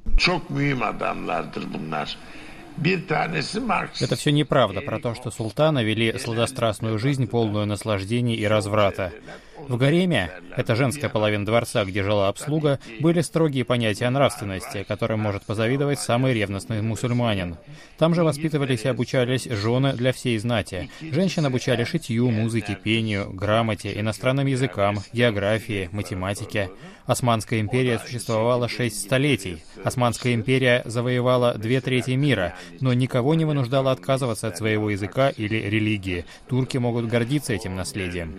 Это все неправда про то, что султаны вели сладострастную жизнь, полную наслаждений и разврата. В гареме, это женская половина дворца, где жила обслуга, были строгие понятия о нравственности, которым может позавидовать самый ревностный мусульманин. Там же воспитывались и обучались жены для всей знати. Женщин обучали шитью, музыке, пению, грамоте, иностранным языкам, географии, математике. Османская империя существовала шесть столетий. Османская империя завоевала две трети мира, но никого не вынуждала отказываться от своего языка или религии. Турки могут гордиться этим наследием.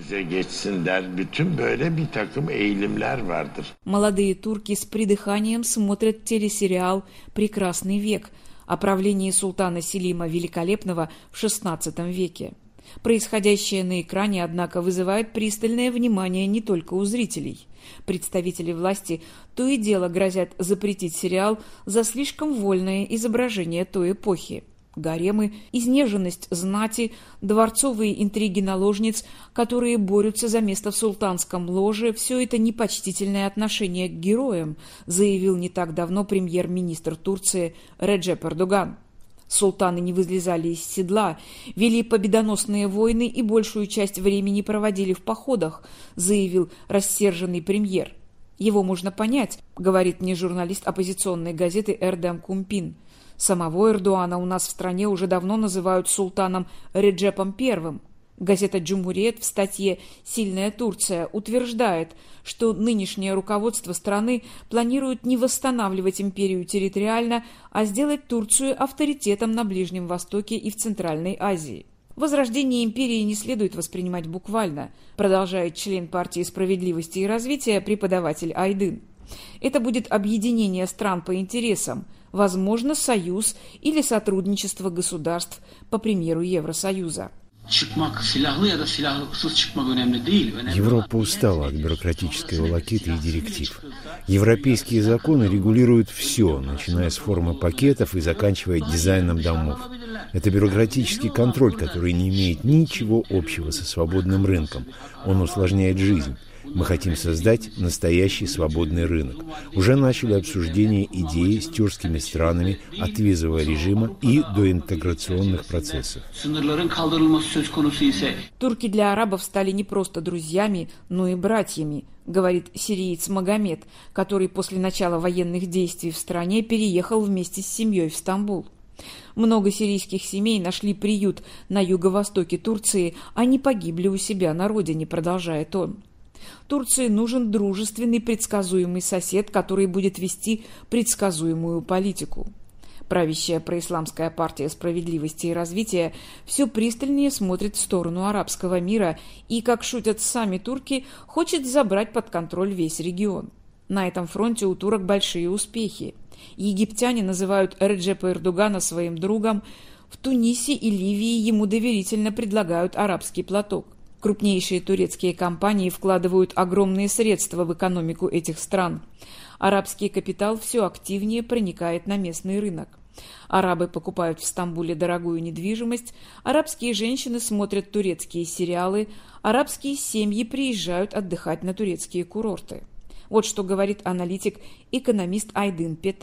Молодые турки с придыханием смотрят телесериал «Прекрасный век» о правлении султана Селима Великолепного в шестнадцатом веке. Происходящее на экране, однако, вызывает пристальное внимание не только у зрителей. Представители власти то и дело грозят запретить сериал за слишком вольное изображение той эпохи. Гаремы, изнеженность знати, дворцовые интриги наложниц, которые борются за место в султанском ложе – все это непочтительное отношение к героям, заявил не так давно премьер-министр Турции Реджеп Эрдоган. Султаны не вылезали из седла, вели победоносные войны и большую часть времени проводили в походах, заявил рассерженный премьер. Его можно понять, говорит мне журналист оппозиционной газеты Эрдем Кумпин. Самого Эрдогана у нас в стране уже давно называют султаном Реджепом Первым. Газета «Джумхуриет» в статье «Сильная Турция» утверждает, что нынешнее руководство страны планирует не восстанавливать империю территориально, а сделать Турцию авторитетом на Ближнем Востоке и в Центральной Азии. Возрождение империи не следует воспринимать буквально, продолжает член партии «Справедливости и развития» преподаватель Айдын. Это будет объединение стран по интересам, возможно, союз или сотрудничество государств, по примеру Евросоюза. Европа устала от бюрократической волокиты и директив. Европейские законы регулируют все, начиная с формы пакетов и заканчивая дизайном домов. Это бюрократический контроль, который не имеет ничего общего со свободным рынком. Он усложняет жизнь. Мы хотим создать настоящий свободный рынок. Уже начали обсуждение идеи с тюркскими странами от визового режима и до интеграционных процессов. Турки для арабов стали не просто друзьями, но и братьями, говорит сириец Магомед, который после начала военных действий в стране переехал вместе с семьей в Стамбул. Много сирийских семей нашли приют на юго-востоке Турции, а не погибли у себя на родине, продолжает он. Турции нужен дружественный, предсказуемый сосед, который будет вести предсказуемую политику. Правящая происламская партия «Справедливости и развития» все пристальнее смотрит в сторону арабского мира и, как шутят сами турки, хочет забрать под контроль весь регион. На этом фронте у турок большие успехи. Египтяне называют Реджепа Эрдогана своим другом, в Тунисе и Ливии ему доверительно предлагают арабский платок. Крупнейшие турецкие компании вкладывают огромные средства в экономику этих стран. Арабский капитал все активнее проникает на местный рынок. Арабы покупают в Стамбуле дорогую недвижимость, арабские женщины смотрят турецкие сериалы, арабские семьи приезжают отдыхать на турецкие курорты. Вот что говорит аналитик, экономист Айдын Петек.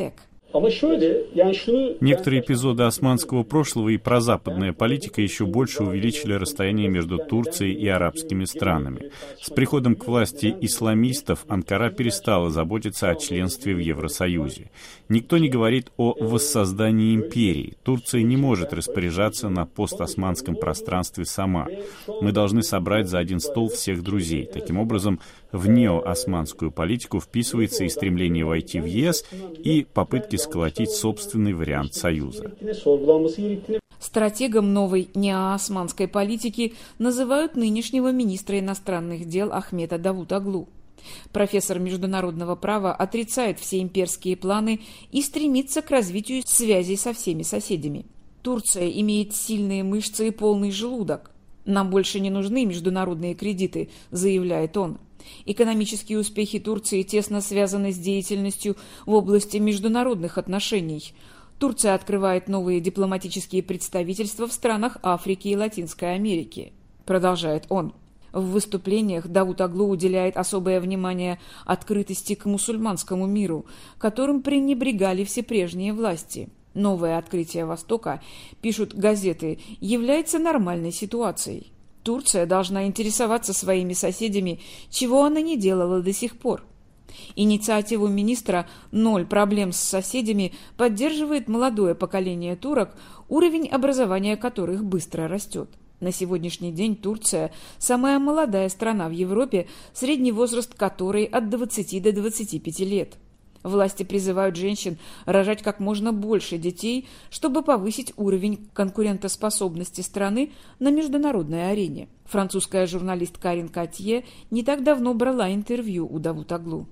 Некоторые эпизоды османского прошлого и прозападная политика еще больше увеличили расстояние между Турцией и арабскими странами. С приходом к власти исламистов Анкара перестала заботиться о членстве в Евросоюзе. Никто не говорит о воссоздании империи. Турция не может распоряжаться на постосманском пространстве сама. Мы должны собрать за один стол всех друзей. Таким образом, в неоосманскую политику вписывается и стремление войти в ЕС, и попытки сколотить собственный вариант союза. Стратегом новой неоосманской политики называют нынешнего министра иностранных дел Ахмета Давутоглу. Профессор международного права отрицает все имперские планы и стремится к развитию связей со всеми соседями. Турция имеет сильные мышцы и полный желудок. Нам больше не нужны международные кредиты, заявляет он. Экономические успехи Турции тесно связаны с деятельностью в области международных отношений. Турция открывает новые дипломатические представительства в странах Африки и Латинской Америки, продолжает он. В выступлениях Давутоглу уделяет особое внимание открытости к мусульманскому миру, которым пренебрегали все прежние власти. Новое открытие Востока, пишут газеты, является нормальной ситуацией. Турция должна интересоваться своими соседями, чего она не делала до сих пор. Инициативу министра «Ноль проблем с соседями» поддерживает молодое поколение турок, уровень образования которых быстро растет. На сегодняшний день Турция – самая молодая страна в Европе, средний возраст которой от двадцати до двадцати пяти лет. Власти призывают женщин рожать как можно больше детей, чтобы повысить уровень конкурентоспособности страны на международной арене. Французская журналистка Карин Катье не так давно брала интервью у Давутоглу.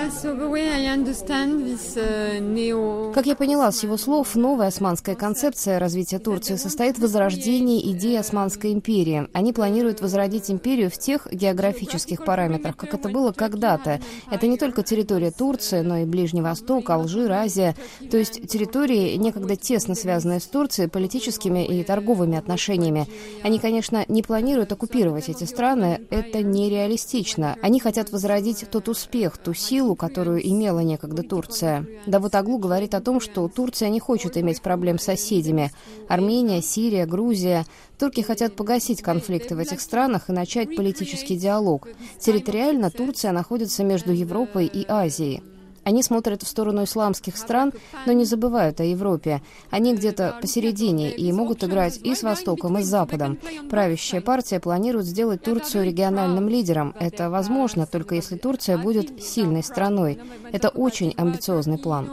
Как я поняла с его слов, новая османская концепция развития Турции состоит в возрождении идеи Османской империи. Они планируют возродить империю в тех географических параметрах, как это было когда-то. Это не только территория Турции, но и Ближний Восток, Алжир, Азия. То есть территории, некогда тесно связанные с Турцией политическими и торговыми отношениями. Они, конечно, не планируют оккупировать эти страны. Это нереалистично. Они хотят возродить тот успех, ту силу, силу, которую имела некогда Турция. Давутоглу говорит о том, что Турция не хочет иметь проблем с соседями. Армения, Сирия, Грузия. Турки хотят погасить конфликты в этих странах и начать политический диалог. Территориально Турция находится между Европой и Азией. Они смотрят в сторону исламских стран, но не забывают о Европе. Они где-то посередине и могут играть и с Востоком, и с Западом. Правящая партия планирует сделать Турцию региональным лидером. Это возможно, только если Турция будет сильной страной. Это очень амбициозный план.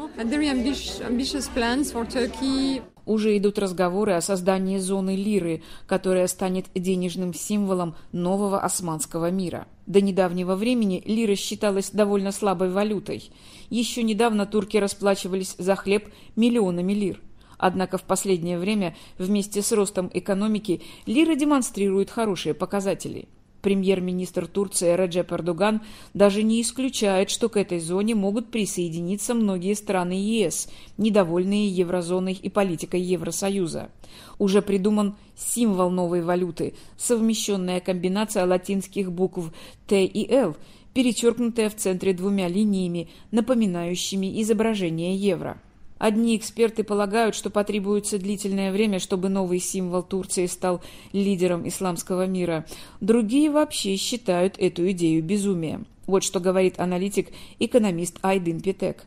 Уже идут разговоры о создании зоны лиры, которая станет денежным символом нового османского мира. До недавнего времени лира считалась довольно слабой валютой. Еще недавно турки расплачивались за хлеб миллионами лир. Однако в последнее время вместе с ростом экономики лира демонстрирует хорошие показатели. Премьер-министр Турции Реджеп Эрдоган даже не исключает, что к этой зоне могут присоединиться многие страны ЕС, недовольные еврозоной и политикой Евросоюза. Уже придуман символ новой валюты – совмещенная комбинация латинских букв Т и Л, перечеркнутая в центре двумя линиями, напоминающими изображение евро. Одни эксперты полагают, что потребуется длительное время, чтобы новый символ Турции стал лидером исламского мира. Другие вообще считают эту идею безумием. Вот что говорит аналитик, экономист Айдын Петек.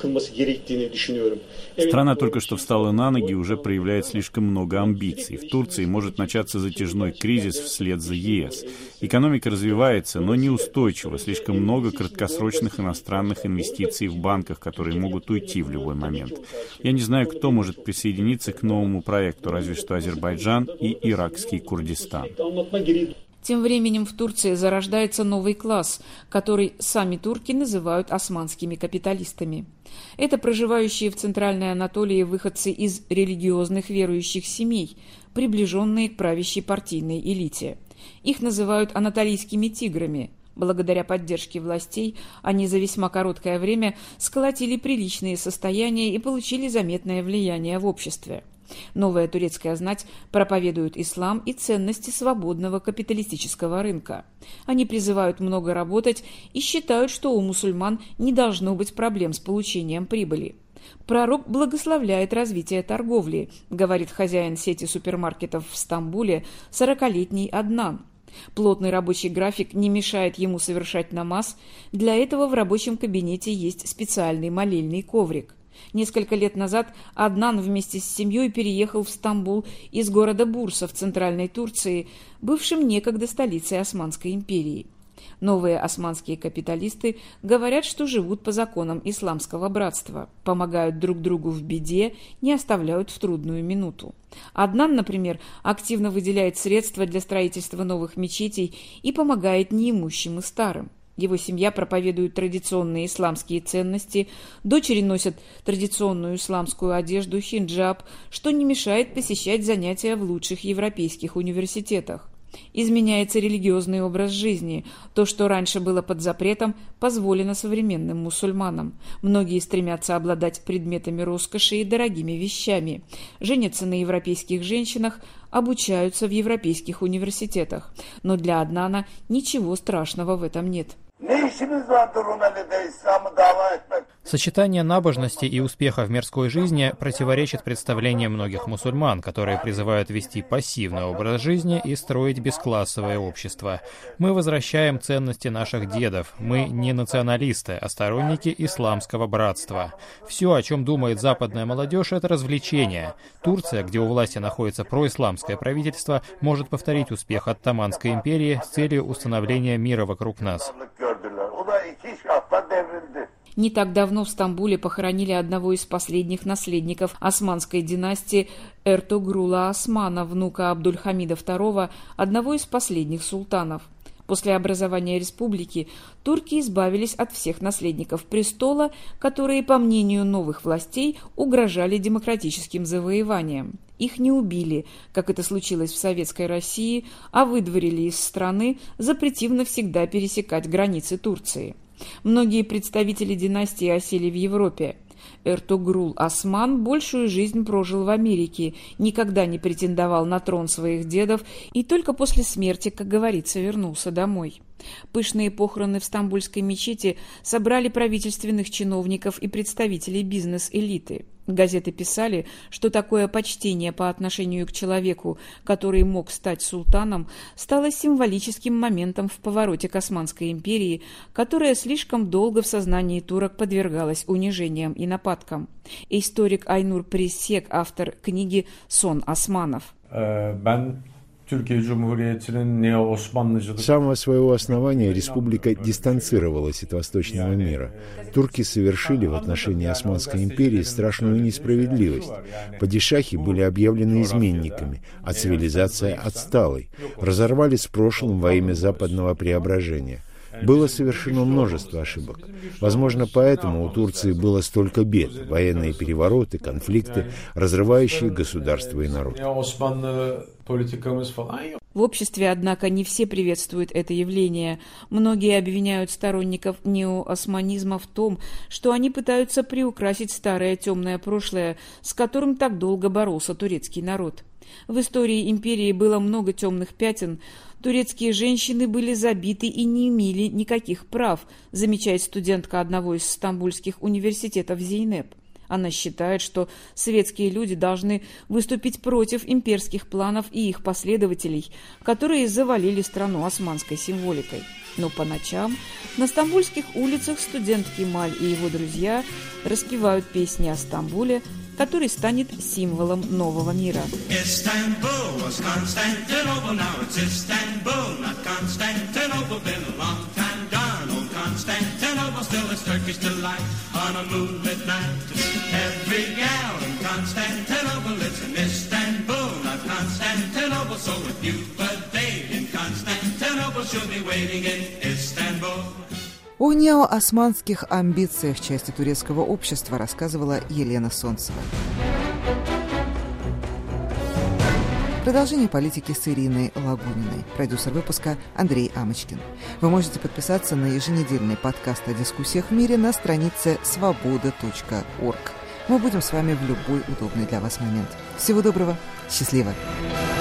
Страна только что встала на ноги и уже проявляет слишком много амбиций. В Турции может начаться затяжной кризис вслед за ЕС. Экономика развивается, но неустойчиво. Слишком много краткосрочных иностранных инвестиций в банках, которые могут уйти в любой момент. Я не знаю, кто может присоединиться к новому проекту, разве что Азербайджан и иракский Курдистан. Тем временем в Турции зарождается новый класс, который сами турки называют османскими капиталистами. Это проживающие в Центральной Анатолии выходцы из религиозных верующих семей, приближенные к правящей партийной элите. Их называют анатолийскими тиграми. Благодаря поддержке властей они за весьма короткое время сколотили приличные состояния и получили заметное влияние в обществе. Новая турецкая знать проповедует ислам и ценности свободного капиталистического рынка. Они призывают много работать и считают, что у мусульман не должно быть проблем с получением прибыли. Пророк благословляет развитие торговли, говорит хозяин сети супермаркетов в Стамбуле, сорокалетний Аднан. Плотный рабочий график не мешает ему совершать намаз, для этого в рабочем кабинете есть специальный молельный коврик. Несколько лет назад Аднан вместе с семьей переехал в Стамбул из города Бурса в центральной Турции, бывшим некогда столицей Османской империи. Новые османские капиталисты говорят, что живут по законам исламского братства, помогают друг другу в беде, не оставляют в трудную минуту. Аднан, например, активно выделяет средства для строительства новых мечетей и помогает неимущим и старым. Его семья проповедует традиционные исламские ценности, дочери носят традиционную исламскую одежду хинджаб, что не мешает посещать занятия в лучших европейских университетах. Изменяется религиозный образ жизни. То, что раньше было под запретом, позволено современным мусульманам. Многие стремятся обладать предметами роскоши и дорогими вещами. Женятся на европейских женщинах, обучаются в европейских университетах. Но для Аднана ничего страшного в этом нет. Сочетание набожности и успеха в мирской жизни противоречит представлениям многих мусульман, которые призывают вести пассивный образ жизни и строить бесклассовое общество. Мы возвращаем ценности наших дедов. Мы не националисты, а сторонники исламского братства. Все, о чем думает западная молодежь, это развлечение. Турция, где у власти находится происламское правительство, может повторить успех Оттоманской империи с целью установления мира вокруг нас. Не так давно в Стамбуле похоронили одного из последних наследников османской династии Эртугрула Османа, внука Абдульхамида второго, одного из последних султанов. После образования республики турки избавились от всех наследников престола, которые, по мнению новых властей, угрожали демократическим завоеваниям. Их не убили, как это случилось в Советской России, а выдворили из страны, запретив навсегда пересекать границы Турции. Многие представители династии осели в Европе. Эртугрул Осман большую жизнь прожил в Америке, никогда не претендовал на трон своих дедов и только после смерти, как говорится, вернулся домой. Пышные похороны в Стамбульской мечети собрали правительственных чиновников и представителей бизнес-элиты. Газеты писали, что такое почтение по отношению к человеку, который мог стать султаном, стало символическим моментом в повороте к Османской империи, которая слишком долго в сознании турок подвергалась унижениям и нападкам. Историк Айнур Прессек, автор книги «Сон османов». С самого своего основания республика дистанцировалась от восточного мира. Турки совершили в отношении Османской империи страшную несправедливость. Падишахи были объявлены изменниками, а цивилизация отсталой. Разорвали с прошлым во имя западного преображения. Было совершено множество ошибок. Возможно, поэтому у Турции было столько бед, военные перевороты, конфликты, разрывающие государство и народ. В обществе, однако, не все приветствуют это явление. Многие обвиняют сторонников неоосманизма в том, что они пытаются приукрасить старое темное прошлое, с которым так долго боролся турецкий народ. В истории империи было много темных пятен. Турецкие женщины были забиты и не имели никаких прав, замечает студентка одного из стамбульских университетов Зейнеп. Она считает, что светские люди должны выступить против имперских планов и их последователей, которые завалили страну османской символикой. Но по ночам на стамбульских улицах студент Кемаль и его друзья распевают песни о Стамбуле, который станет символом нового мира. О неоосманских амбициях части турецкого общества рассказывала Елена Солнцева. Продолжение политики с Ириной Лагуниной. Продюсер выпуска Андрей Амочкин. Вы можете подписаться на еженедельный подкаст о дискуссиях в мире на странице свобода точка орг. Мы будем с вами в любой удобный для вас момент. Всего доброго. Счастливо.